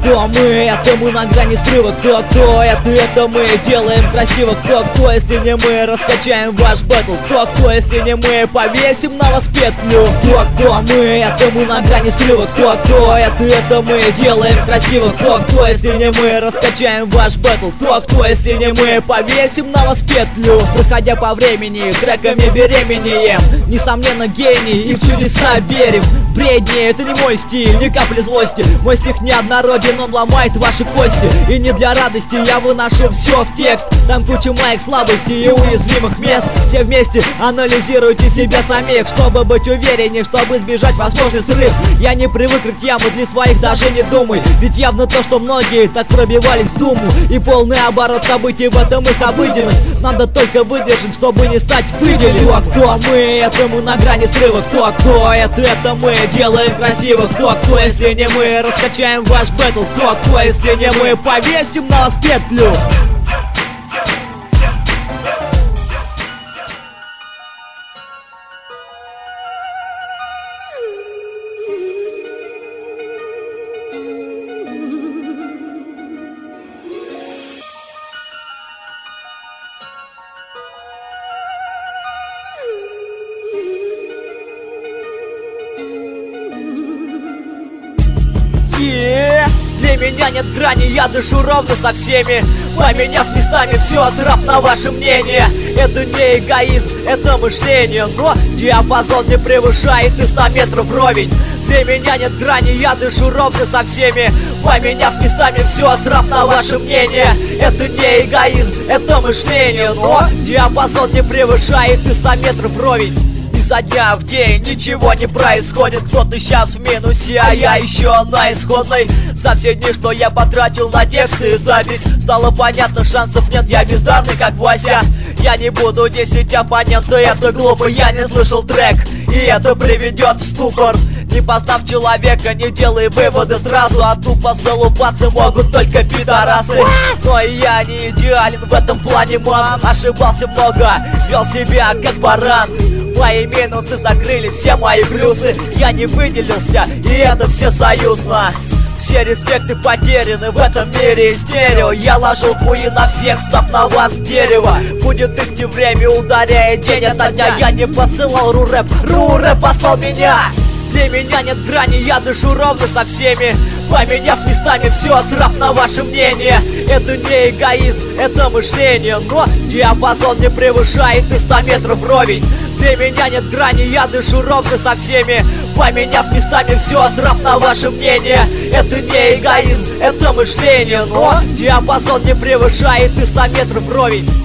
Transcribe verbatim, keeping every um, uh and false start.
кто мы? Это мы на грани срыва. Кто, кто? Это, это мы делаем красиво. Кто, кто? Если не мы, раскачаем ваш бэтл. Кто, кто? Если не мы, повесим на вас петлю. Кто, кто мы? Это мы на грани срыва. Кто, кто? Это, это мы делаем красиво. Кто, кто? Если не мы, раскачаем ваш бэтл. Кто, кто? Если не мы, повесим на вас петлю. Проходя по времени, треками беременеем. Несомненно гений и в чудеса верим. Бредни, это не мой стиль, ни капли злости. Мой стих неоднороден, он ломает ваши кости. И не для радости я выношу все в текст. Там куча моих слабостей и уязвимых мест. Все вместе анализируйте себя самих, чтобы быть увереннее, чтобы избежать возможный срыв. Я не привык рыть яму для своих, даже не думай. Ведь явно то, что многие так пробивались в думу. И полный оборот событий, в этом их обыденность. Надо только выдержать, чтобы не стать выделенным. Кто, кто мы? Это мы на грани срыва. Кто, кто? Это, это мы делаем красиво. Кто, кто? Если не мы, раскачаем ваш бэтл. Кто, кто? Если не мы, повесим на вас петлю. Для меня нет грани, я дышу ровно со всеми, поменяв местами все, срав на ваше мнение. Это не эгоизм, это мышление, но диапазон не превышает и ста метров вровень. Для меня нет грани, я дышу ровно со всеми, поменяв местами все, срав на ваше мнение. Это не эгоизм, это мышление, но диапазон не превышает и ста метров вровень. Изо дня в день ничего не происходит. Кто-то сейчас в минусе, а я еще на исходной. За все дни, что я потратил на тексты и запись, стало понятно, шансов нет, я бездарный как Вася. Я не буду десять оппонента, это глупо, я не слышал трек, и это приведет в ступор. Не познав человека, не делай выводы сразу, а тупо залупаться могут только пидорасы. Но и я не идеален в этом плане, мам. Ошибался много, вел себя как баран. Мои минусы закрыли все мои плюсы. Я не выделился, и это все союзно. Все респекты потеряны в этом мире стерео. Я ложил хуи на всех, став на вас с дерева. Будет идти время, ударяя день ото дня. Я не посылал ру-рэп, ру-рэп послал меня. Для меня нет грани, я дышу ровно со всеми, поменяв местами все, срав на ваше мнение. Это не эгоизм, это мышление, но диапазон не превышает и ста метров вровень. Для меня нет грани, я дышу ровно со всеми, поменяв местами все, срав на ваше мнение. Это не эгоизм, это мышление, но диапазон не превышает и ста метров вровень.